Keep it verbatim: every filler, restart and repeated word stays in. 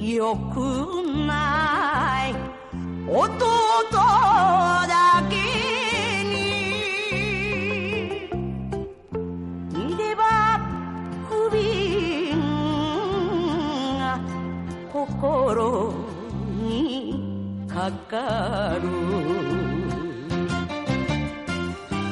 よくない弟だけにいれば不憫が心にかかる